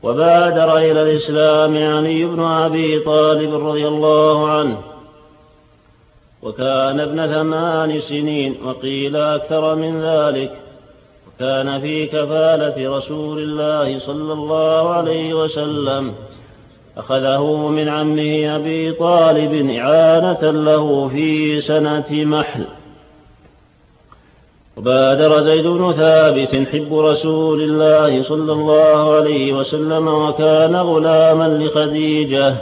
وبادر إلى الإسلام علي بن أبي طالب رضي الله عنه، وكان ابن 8 سنين وقيل أكثر من ذلك، وكان في كفالة رسول الله صلى الله عليه وسلم، أخذه من عمه أبي طالب إعانة له في سنة محل. وبادر زيد بن ثابت حب رسول الله صلى الله عليه وسلم، وكان غلاما لخديجة.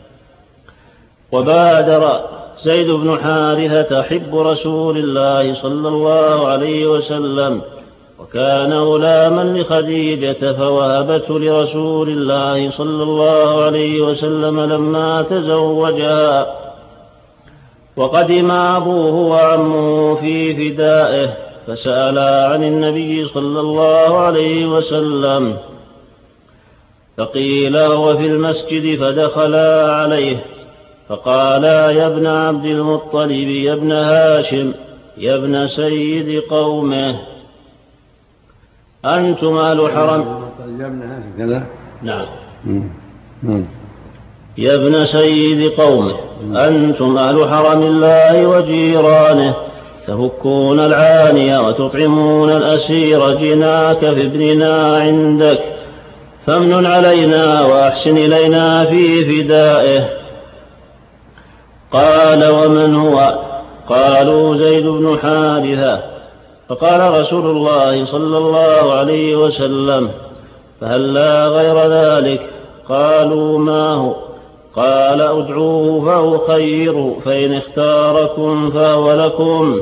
وبادر زيد بن حارثة حب رسول الله صلى الله عليه وسلم، وكان غلاما لخديجة، فوهبته لرسول الله صلى الله عليه وسلم لما تزوجها. وقدم أبوه وعمه في فدائه، فسألا عن النبي صلى الله عليه وسلم، فقيل هو في المسجد، فدخلا عليه فقالا: يا ابن عبد المطلب، يا ابن هاشم، يا ابن سيد قومه، أنتم أهل حرم. يا ابن هاشم كذا. نعم. يا ابن سيد قومه، أنتم أهل حرم الله وجيرانه، تفكون العانية وتطعمون الأسير، جناك في ابننا عندك، فامنن علينا وأحسن إلينا في فدائه. قال: ومن هو؟ قالوا: زيد بن حارثة. فقال رسول الله صلى الله عليه وسلم: فهل لا غير ذلك؟ قالوا: ما هو؟ قال: ادعوه فأخيره، فإن اختاركم فهو لكم.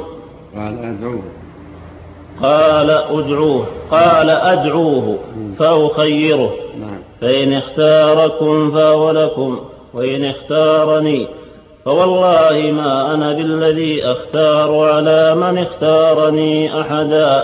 قال: أدعوه فأخيره، فإن اختاركم فهو لكم، وإن اختارني فوالله ما أنا بالذي أختار على من اختارني أحدا.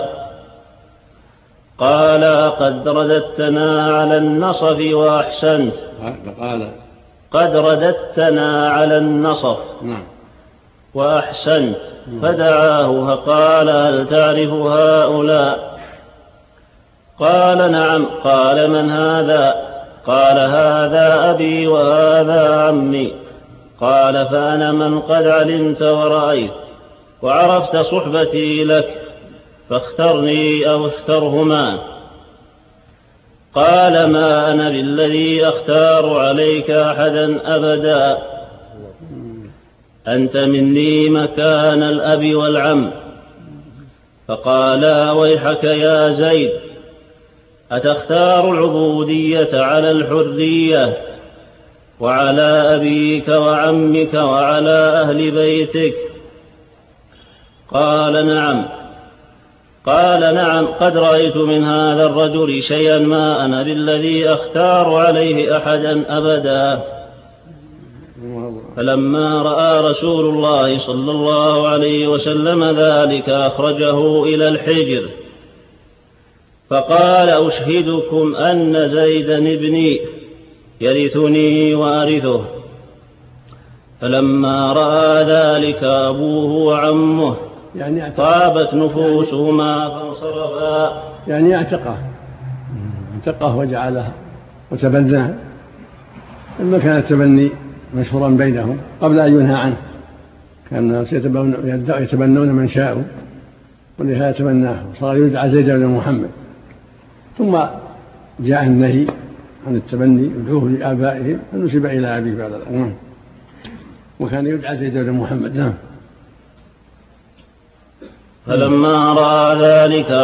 قال: قد رددتنا على النصف وأحسنت. قد رددتنا على النصف وأحسنت. فدعاه فقال: هل تعرف هؤلاء؟ قال: نعم. قال: من هذا؟ قال: هذا أبي وهذا عمي. قال: فأنا من قد علمت ورأيت وعرفت صحبتي لك، فاخترني أو اخترهما. قال: ما أنا بالذي أختار عليك أحدا أبدا، أنت مني مكان الأب والعم. فقالا: ويحك يا زيد، أتختار العبودية على الحرية، وعلى أبيك وعمك وعلى أهل بيتك؟ قال: نعم. قال: نعم، قد رأيت من هذا الرجل شيئا ما أنا بالذي أختار عليه أحدا أبدا. فلما رأى رسول الله صلى الله عليه وسلم ذلك، أخرجه إلى الحجر، فقال: أشهدكم أن زيدا ابني يرثني وأرثه. فلما رأى ذلك أبوه وعمه طابت نفوسهما فانصرفا. يعني اعتقه وجعله وتبناه، لما كان التبني مشهورا بينهم قبل أن ينهى عنه، كان الناس يتبنون من شاءوا، ولهذا تبناه وصار يدعى زيد بن محمد. ثم جاء النهي عن التبني، يدعوه لآبائهم، فنسب إلى أبيه بعد ذلك، وكان يدعى زيد بن محمد. فلما رأى ذلك